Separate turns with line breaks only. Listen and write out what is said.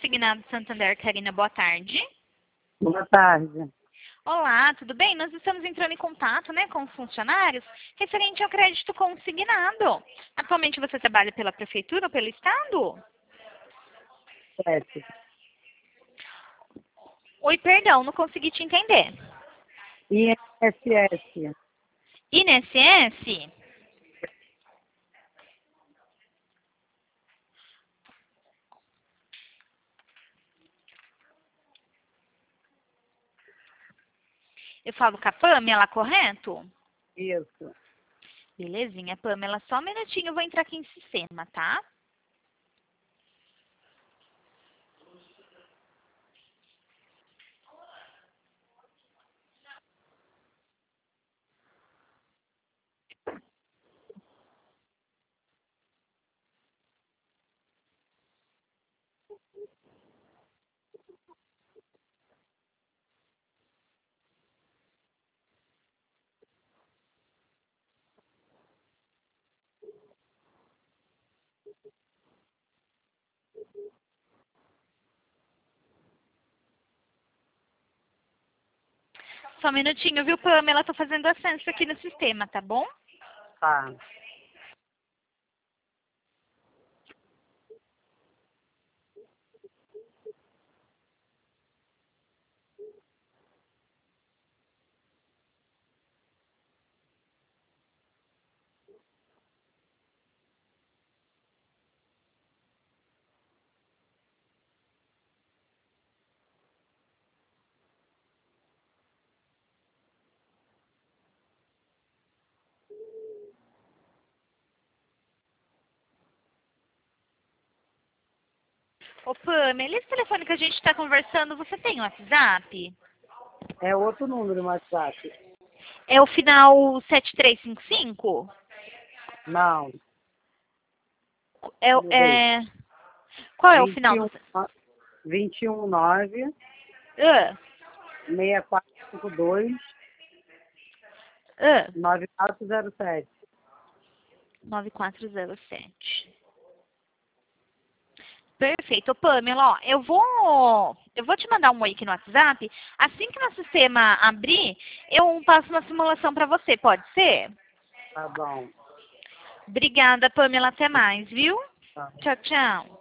Consignado Santander, Karina, boa tarde.
Boa tarde.
Olá, tudo bem? Nós estamos entrando em contato, né, com os funcionários referente ao crédito consignado. Atualmente você trabalha pela prefeitura ou pelo estado?
7.
Oi, perdão, não consegui te entender.
INSS.
INSS? Eu falo com a Pamela, correto?
Isso.
Belezinha, Pamela. Só um minutinho, eu vou entrar aqui em sistema, tá? Só um minutinho, viu, Pamela? Tô fazendo acesso aqui no sistema, tá bom?
Tá.
Ô, Pamela, esse telefone que a gente tá conversando, você tem o WhatsApp?
É outro número no WhatsApp.
É o final 7355?
Não. Mudei.
É... Qual é o final do...
21, 219
Ah,
6452
ah,
9407.
9407. Perfeito. Ô, Pamela, ó, eu vou te mandar um oi aqui no WhatsApp. Assim que nosso sistema abrir, eu passo uma simulação para você, pode ser?
Tá bom.
Obrigada, Pamela. Até mais, viu?
Tá.
Tchau, tchau.